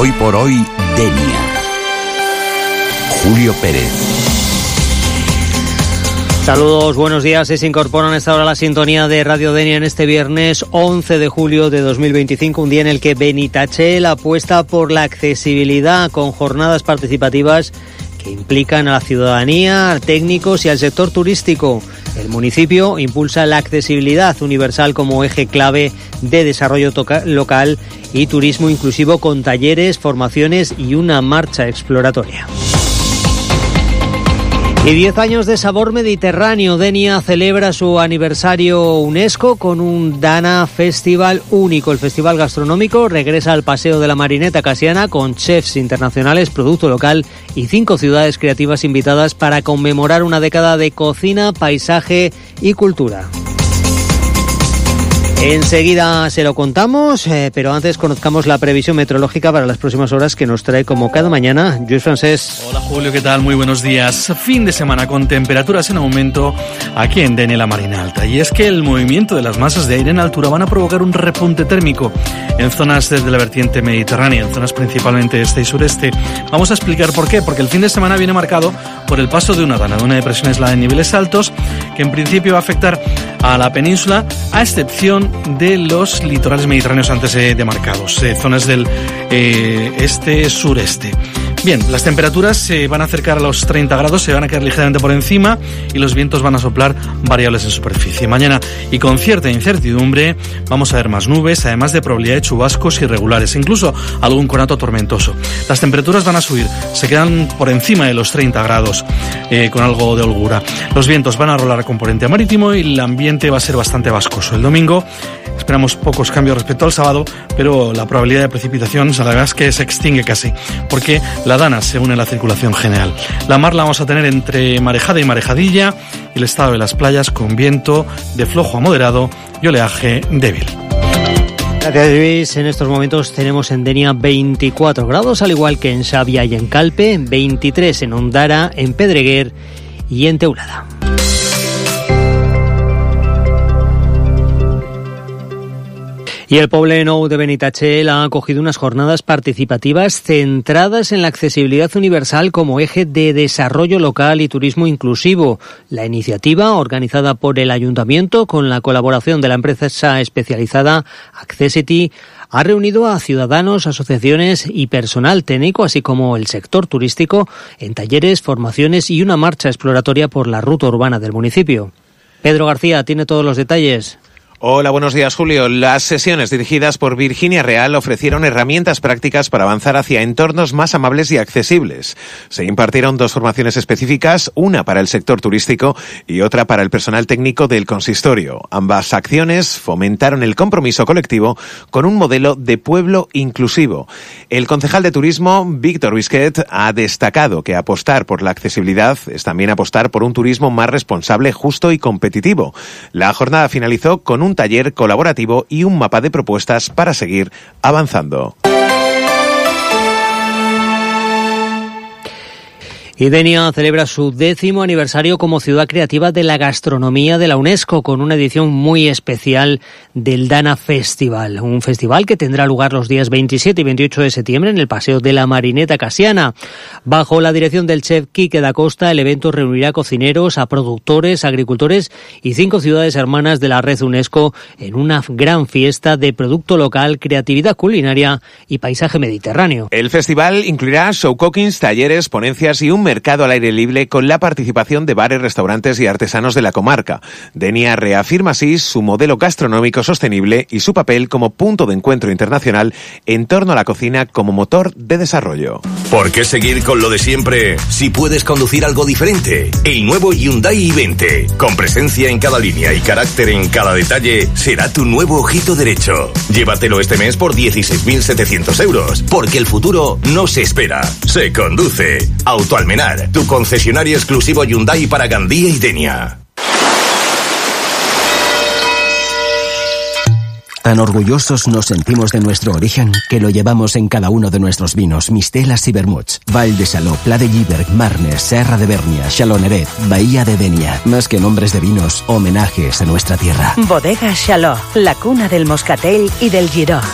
Hoy por hoy, Denia. Julio Pérez. Saludos, buenos días. Se incorporan a esta hora la sintonía de Radio Denia en este viernes 11 de julio de 2025, un día en el que Benitachell apuesta por la accesibilidad con jornadas participativas que implican a la ciudadanía, a técnicos y al sector turístico. El municipio impulsa la accesibilidad universal como eje clave de desarrollo local y turismo inclusivo con talleres, formaciones y una marcha exploratoria. Y 10 años de sabor mediterráneo. Denia celebra su aniversario UNESCO con un Dana Festival único. El festival gastronómico regresa al Paseo de la Marineta Casiana con chefs internacionales, producto local y 5 ciudades creativas invitadas para conmemorar una década de cocina, paisaje y cultura. Enseguida se lo contamos, pero antes conozcamos la previsión meteorológica para las próximas horas que nos trae como cada mañana Lluís Francés. Hola Julio, ¿qué tal? Muy buenos días. Fin de semana con temperaturas en aumento aquí en Denia, la Marina Alta. Y es que el movimiento de las masas de aire en altura van a provocar un repunte térmico en zonas de la vertiente mediterránea, en zonas principalmente este y sureste. Vamos a explicar por qué. Porque el fin de semana viene marcado por el paso de una Dana, de una depresión aislada en niveles altos, que en principio va a afectar a la península, a excepción de los litorales mediterráneos antes demarcados, zonas del este-sureste. Bien, las temperaturas se van a acercar a los 30 grados, se van a quedar ligeramente por encima y los vientos van a soplar variables en superficie. Mañana, y con cierta incertidumbre, vamos a ver más nubes, además de probabilidad de chubascos irregulares, incluso algún conato tormentoso. Las temperaturas van a subir, se quedan por encima de los 30 grados, con algo de holgura. Los vientos van a rolar a componente marítimo y el ambiente va a ser bastante vascoso. El domingo esperamos pocos cambios respecto al sábado, pero la probabilidad de precipitación, la verdad es que se extingue casi, porque la Dana se une a la circulación general. La mar la vamos a tener entre marejada y marejadilla, y el estado de las playas con viento de flojo a moderado y oleaje débil. Gracias, Luis. En estos momentos tenemos en Denia 24 grados, al igual que en Xavia y en Calpe, 23 en Ondara, en Pedreguer y en Teulada. Y el Poble Nou de Benitachell ha acogido unas jornadas participativas centradas en la accesibilidad universal como eje de desarrollo local y turismo inclusivo. La iniciativa, organizada por el Ayuntamiento con la colaboración de la empresa especializada Accessity, ha reunido a ciudadanos, asociaciones y personal técnico, así como el sector turístico, en talleres, formaciones y una marcha exploratoria por la ruta urbana del municipio. Pedro García tiene todos los detalles. Hola, buenos días, Julio. Las sesiones dirigidas por Virginia Real ofrecieron herramientas prácticas para avanzar hacia entornos más amables y accesibles. Se impartieron 2 formaciones específicas, una para el sector turístico y otra para el personal técnico del consistorio. Ambas acciones fomentaron el compromiso colectivo con un modelo de pueblo inclusivo. El concejal de turismo, Víctor Bisquet, ha destacado que apostar por la accesibilidad es también apostar por un turismo más responsable, justo y competitivo. La jornada finalizó con un taller colaborativo y un mapa de propuestas para seguir avanzando. Y Denia celebra su 10º aniversario como ciudad creativa de la gastronomía de la UNESCO con una edición muy especial del Dana Festival. Un festival que tendrá lugar los días 27 y 28 de septiembre en el Paseo de la Marineta Casiana. Bajo la dirección del chef Quique da Costa, el evento reunirá a cocineros, a productores, agricultores y 5 ciudades hermanas de la red UNESCO en una gran fiesta de producto local, creatividad culinaria y paisaje mediterráneo. El festival incluirá showcockings, talleres, ponencias y un mercado al aire libre con la participación de bares, restaurantes y artesanos de la comarca. Denia reafirma así su modelo gastronómico sostenible y su papel como punto de encuentro internacional en torno a la cocina como motor de desarrollo. ¿Por qué seguir con lo de siempre si puedes conducir algo diferente? El nuevo Hyundai i20, con presencia en cada línea y carácter en cada detalle, será tu nuevo ojito derecho. Llévatelo este mes por 16.700 euros, porque el futuro no se espera, se conduce. Autoalmenar, tu concesionario exclusivo Hyundai para Gandía y Denia. Tan orgullosos nos sentimos de nuestro origen que lo llevamos en cada uno de nuestros vinos, mistelas y vermuts. Val de Saló, Pla de Lliberg, Marnes, Serra de Bernia, Xaloneret, Bahía de Denia. Más que nombres de vinos, homenajes a nuestra tierra. Bodega Xaló, la cuna del moscatel y del giró.